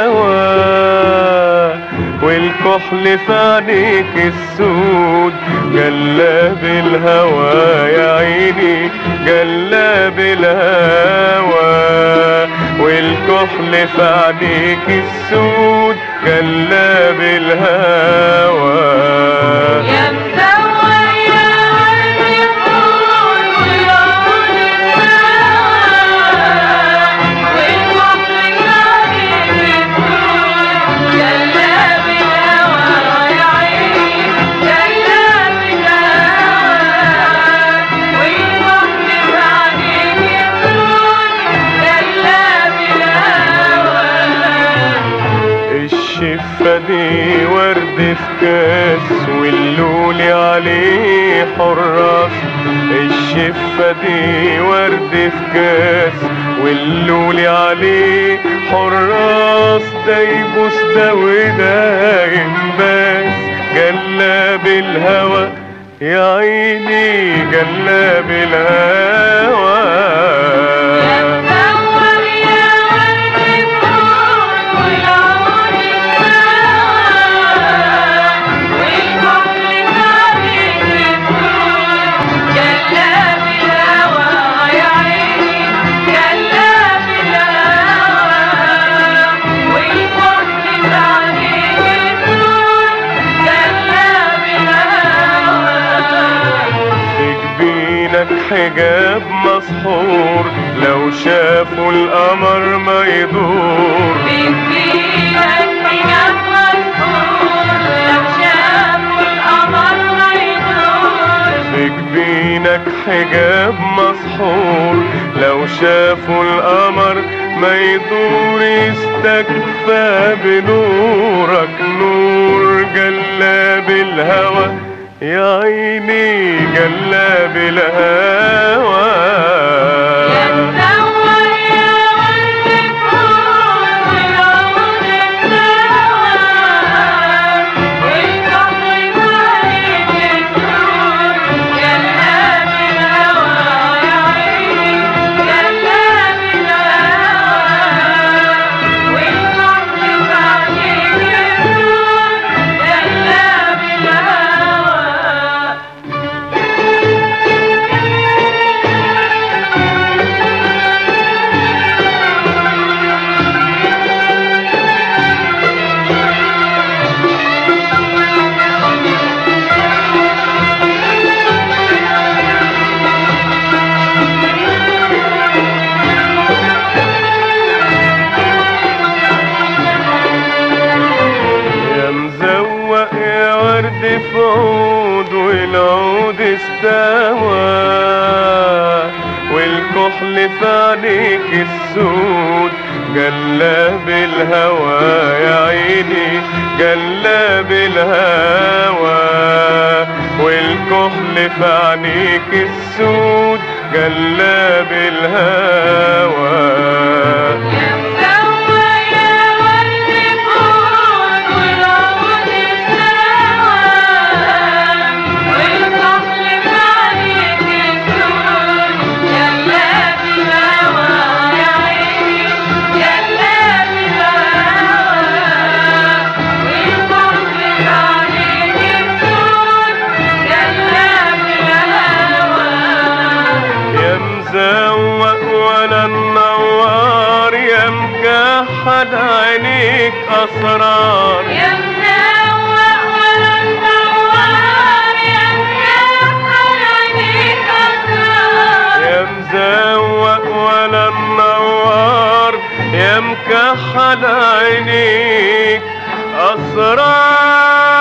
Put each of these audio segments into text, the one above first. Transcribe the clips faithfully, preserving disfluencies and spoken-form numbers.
الهوى، والكحل في عينيك السود جلاب الهوى يا عيني جلاب الهوى، والكحل في عينيك السود جلاب الهوى. الشفة دي ورد في كاس واللولي عليه حراس، الشفة دي ورد في كاس واللولي عليه حراس، ده يبوس ده وده ينباس جلاب الهوى يا عيني جلاب الهوى. حجاب مسحور لو شافوا القمر ما يدور، بيديلك حجاب مسحور لو شافوا القمر ما يدور، في جبينك حجاب مسحور لو شافوا القمر ما يدور، يستكفى بنورك نور جلاب الهوى يا عيني جلاب الهوى. يتزور يا ورد الكون ويعود السوا، والكحل مالك الكون جلاب الهوى يا عيني جلاب الهوى، والكحل مالك الكون جلاب الهوى. في عود والعود استوى، والكحل في عينيك السود جلاب الهوى يا عيني جلاب الهوى، والكحل في عينيك السود جلاب الهوى. مكحل عينيك أسرار، يا مزوق ولا منور يا مكحل عينيك أسرار، يا مزوق ولا منور يا مكحل عينيك أسرار.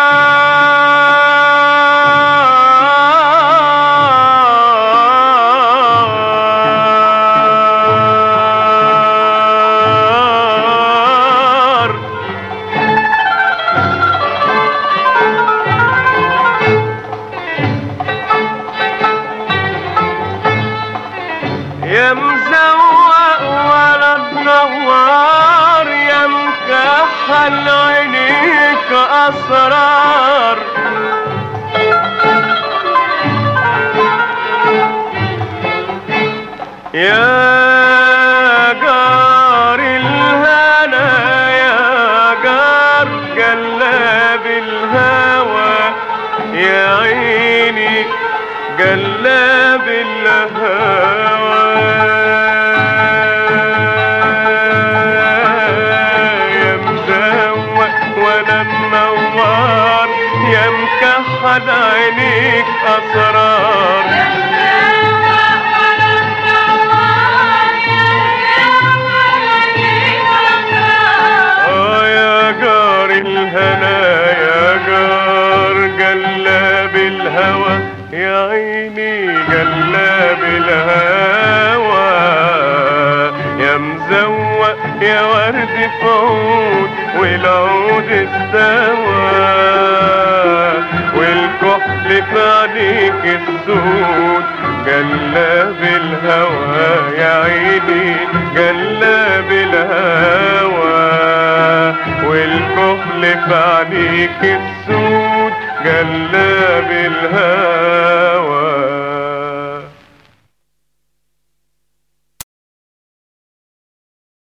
يا مزوق ولا تنور يا مكحل عينيك أسرار، يا جار الهنا يا عيني جلاب الهوى، يا مزوق يا ورد في عود والعود استوى، والكحل في عينيك السود جلاب الهوى، يا عيني جلاب الهوى، والكحل في عينيك السود جلاب الهوى.